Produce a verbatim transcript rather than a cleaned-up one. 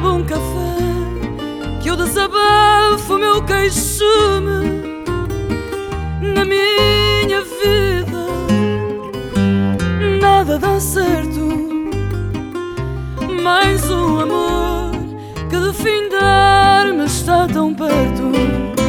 bebo um café, que eu desabafo o meu queixume. Na minha vida nada dá certo, mais um amor que de findar me está tão perto.